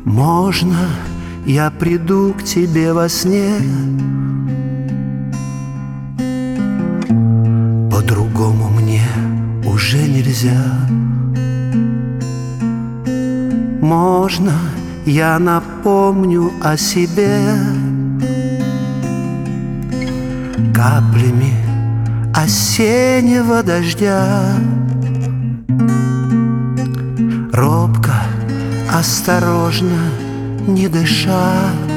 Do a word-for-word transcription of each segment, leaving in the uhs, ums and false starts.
Можно я приду к тебе во сне? По-другому мне уже нельзя. Можно я напомню о себе каплями осеннего дождя? Робко, осторожно, не дыша,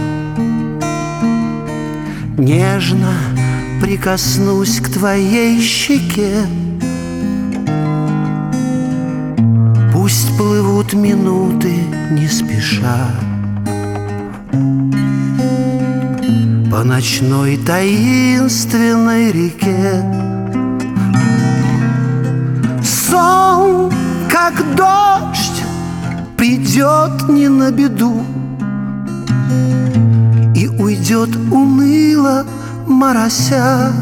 нежно прикоснусь к твоей щеке. Пусть плывут минуты не спеша по ночной таинственной реке. Сон, как дождь, придет не на беду и уйдет уныло морося.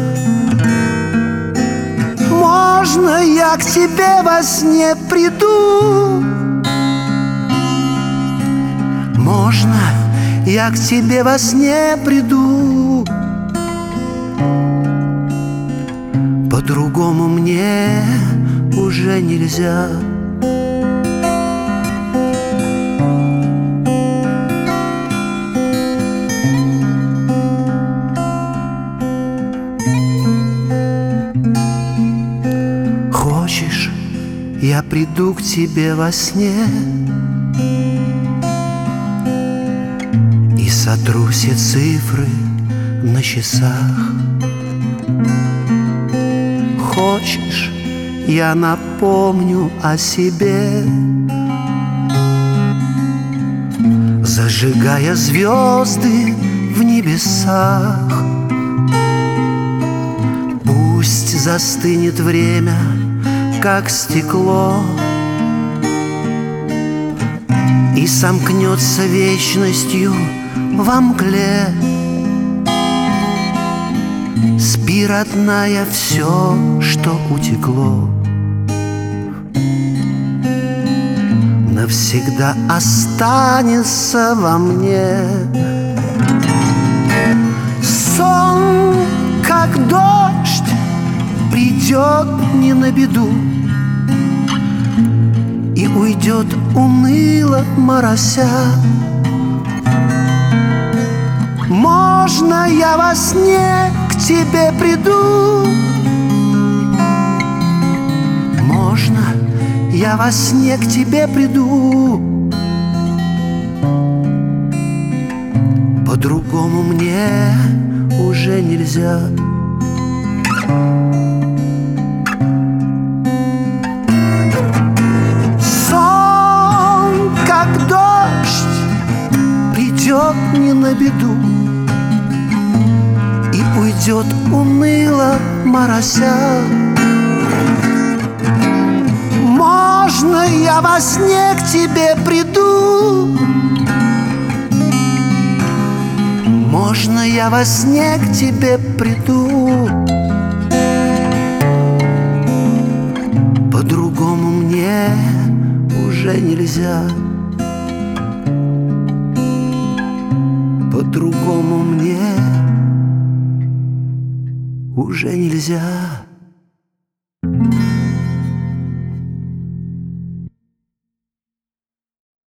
Можно я к тебе во сне приду? Можно я к тебе во сне приду? По-другому мне уже нельзя. Хочешь, я приду к тебе во сне и сотру все цифры на часах? Хочешь, я напомню о себе, зажигая звезды в небесах? Пусть застынет время, как стекло, и сомкнется вечностью во мгле. Спи, родная, все, что утекло, навсегда останется во мне. Сон, как дождь, придет не на беду и уйдет уныло морося. Можно я во сне к тебе приду? Можно я во сне к тебе приду? По-другому мне уже нельзя. Сон, как дождь, придет не на беду и уйдет уныло морося. Можно я во сне к тебе приду? Можно я во сне к тебе приду? По-другому мне уже нельзя. По-другому мне уже нельзя.